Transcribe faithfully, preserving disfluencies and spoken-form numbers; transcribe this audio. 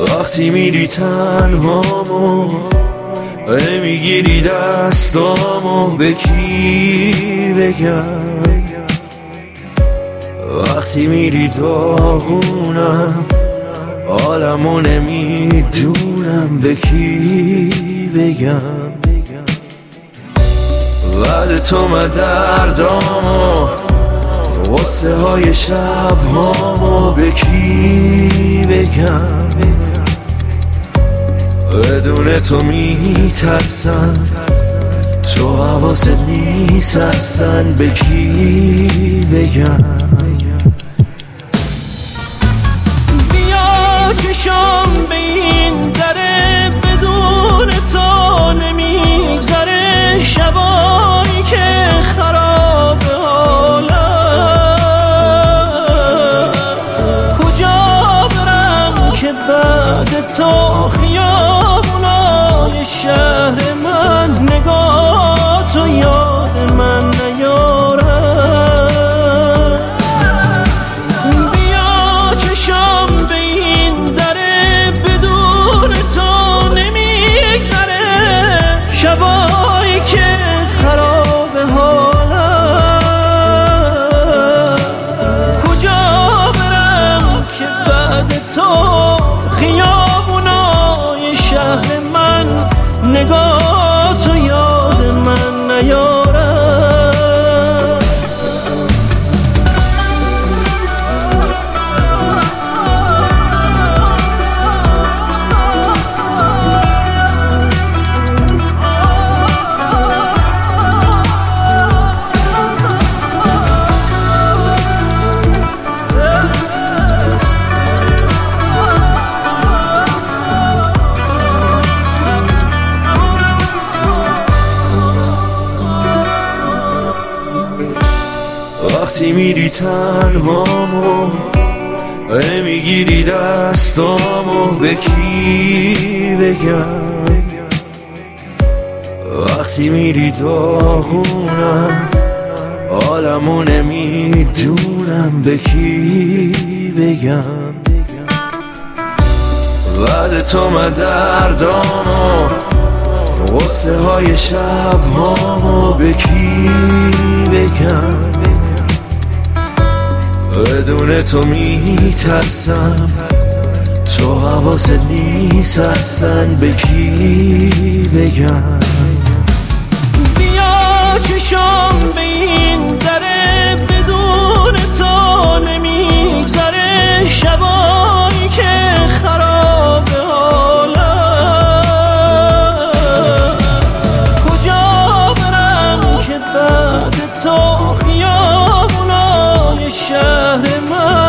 وقتی میری تنهامو میگیری دستامو به کی بگم؟ وقتی میری داغونم عالمو نمیدونم به کی بگم؟ بعد تو من دردامو غصه های شب هامو به کی بگم؟ بدون تو میترسم تو حواست نیست اصلا به کی بگم؟ بیا چشم به این دره بدون تو نمیگذره شبایی که خراب حالم کجا برم که بعد تو خیابونای شهر من نگاه تو یاد من نیارم بیا چشم به این دره بدون تو نمیگذره شبایی که خراب حالم کجا برم که بعد تو خیابونای شهر من نگاه تو یاد من نیارم وقتی میری تنهامو میگیری دستامو به کی بگم؟ وقتی میری داغونم عالمو نمیدونم به کی بگم؟ بعد تو من دردامو غصه های شب هامو به کی بگم؟ بدون تو میترسم تو حواست نیست اصلا به کی بگم؟ بیا چشم به این دره بدون تو نمیگذره شبایی که خراب حالم کجا برم که بعد تو خیابونای شهر من